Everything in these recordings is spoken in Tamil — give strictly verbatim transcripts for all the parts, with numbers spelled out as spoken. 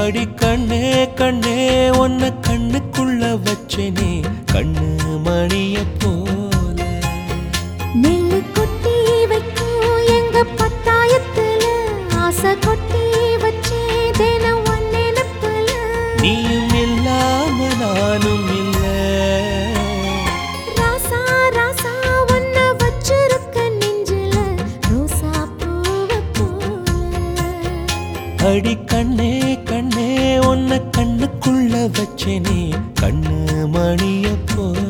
அடி கண்ணே கண்ணே உன்னை கண்ணுக்குள்ள வச்சேனே கண்ணு மணிய போல. நெல்லு கொட்டி வைக்கும் எங்க பத்தாயத்துல ஆசை கொட்டி வச்சே தினம் ஒன் நினைப்புல. நீயும் இல்லாம நானும் இல்ல. ராசா ராசா உன்னை வச்சிருக்க நெஞ்சில ரோசா பூவ போல. அடி கண்ணே கண்ணே உன்னை கண்ணுக்குள்ள வச்சேனே கண்ணு மணிய போல.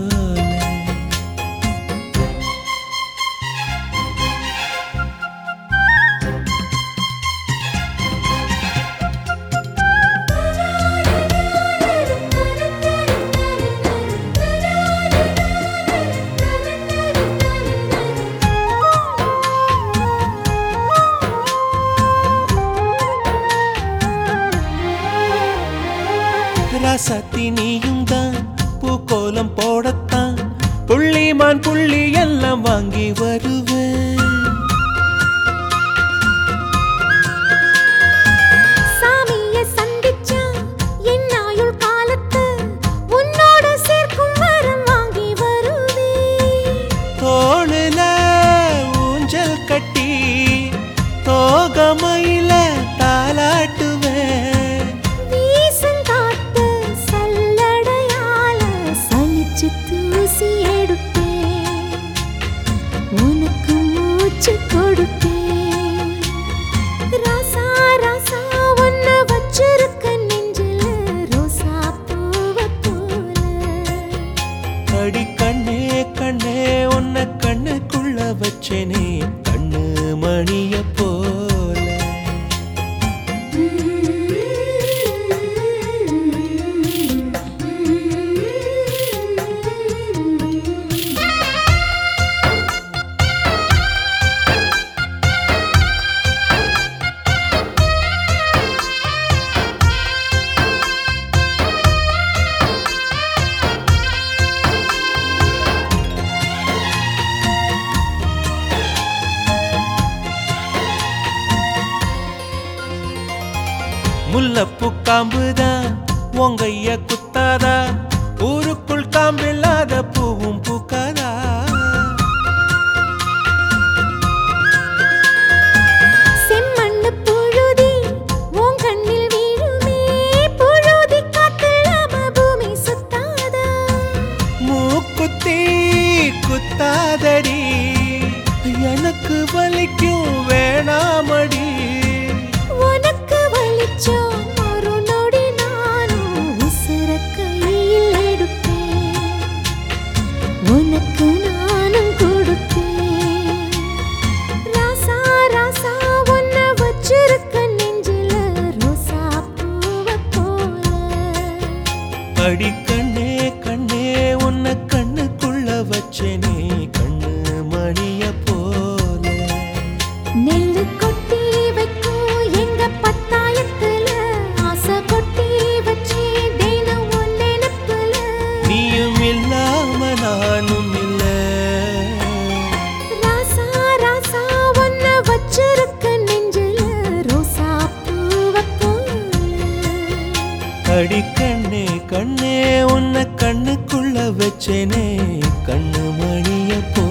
ராசாத்தி நீயும் தான் பூக்கோலம் போடத்தான் புள்ளிமான் புள்ளி எல்லாம் வாங்கி வருவேன். சாமிய சந்திச்சா என் ஆயுள் காலத்து உன்னோட சேர்க்கும் வரம் வாங்கி வருவேன். தோளுல ஊஞ்சல் கட்டி தோகமையில தாலாட்டுவேன். தூசி எடுப்பேன் உனக்கு மூச்சு கொடுப்பேன். ராசா ராசா உன்னை வச்சிருக்க நெஞ்சில ரோசா பூவ போல. அடி கண்ணே கண்ணே உன்னை கண்ணுக்குள்ள வச்சேனே கண்ணு மணிய போல. முல்லப்பூ காம்புதான் உங்கைய குத்தாதா ஊருக்குள் காம்பில்லாத பூவும் பூக்காதா. செம்மண்ணு புழுதி உன் கண்ணில் வீழுமே புழுதி காத்தில்லாம பூமி சுத்தாதா. மூக்குத்தி குத்தாதடி எனக்கு வலிக்கும் வேணாமடி. உனக்கு வலிச்சோம் ஒரு நொடி நானும் உசுர கையில் எடுப்பேன் உனக்கு நானும் கொடுப்பேன். ராசா ராசா உன்னை வச்சிருக்க நெஞ்சில ரோசா பூவ போல. அடி கண்ணே கண்ணே உன்னை கண்ணுக்குள்ள வச்சேனே கண்ணு மணிய போல. நெல்லு கொட்டி வைக்கும் எங்க பத்தாயத்துல ஆசை கொட்டி வச்சே தினம் ஒன் நினைப்புல. நீயும் இல்லாம நானும் இல்ல. ராசா ராசா உன்னை வச்சிருக்க நெஞ்சில ரோசா பூவ போல. அடி கண்ணே கண்ணே உன்னை கண்ணுக்குள்ள வச்சேனே கண்ணு மணிய போல.